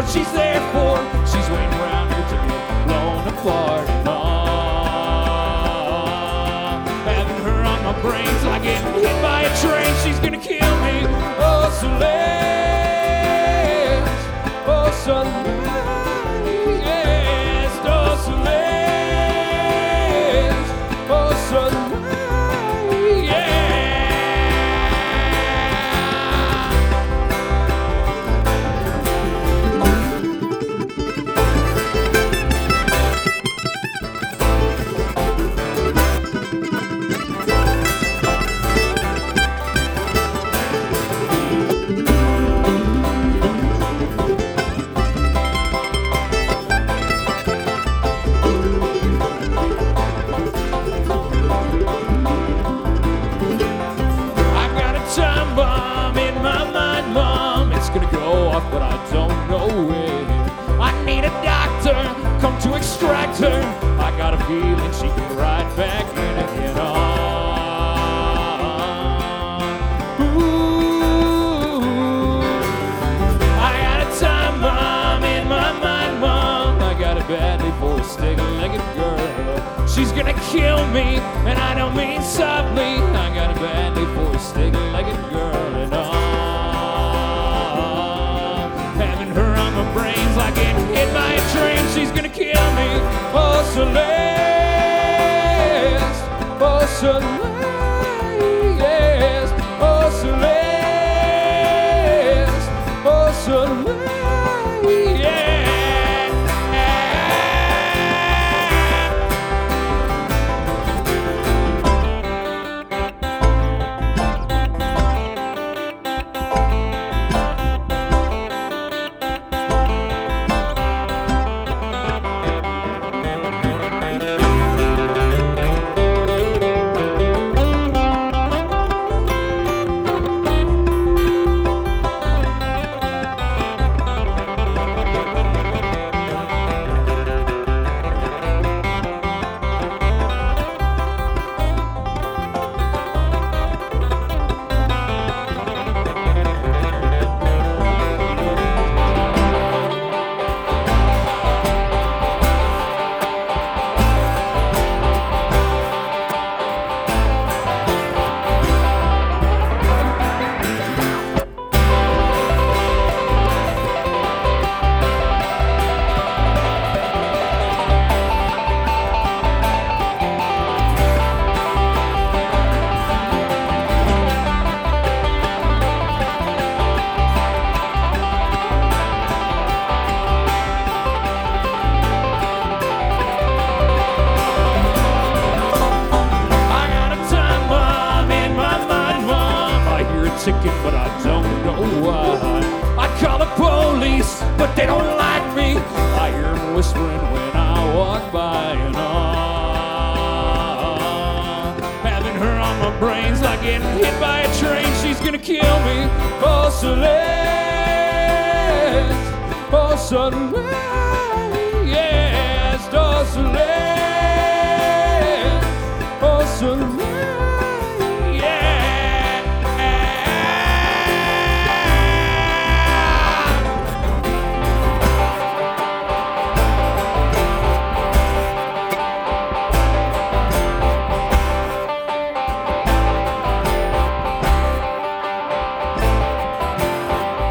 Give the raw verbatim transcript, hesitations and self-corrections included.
what she's there for. She's waiting around here to get blown apart. Oh, having her on my brains like getting hit by a train. She's gonna kill me. Oh, Celeste. Oh, Celeste. Oh, Celeste. Oh, Celeste. But I don't know it. I need a doctor, come to extract her. I got a feeling she can ride back in again. Oh, ooh. I got a time bomb in my mind, Mom. I got it badly for a stick-legged girl. She's gonna kill me, and I don't mean softly. I got it badly for a stick-legged girl, and oh, brains like getting hit by a train. She's gonna kill me. Oh, Celeste. Oh, Celeste. Oh, Celeste. Oh, Celeste. Ticket, but I don't know why. I call the police, but they don't like me. I hear them whispering when I walk by, and oh, having her on my brains like getting hit by a train. She's gonna kill me. Oh, Celeste. Oh, Celeste.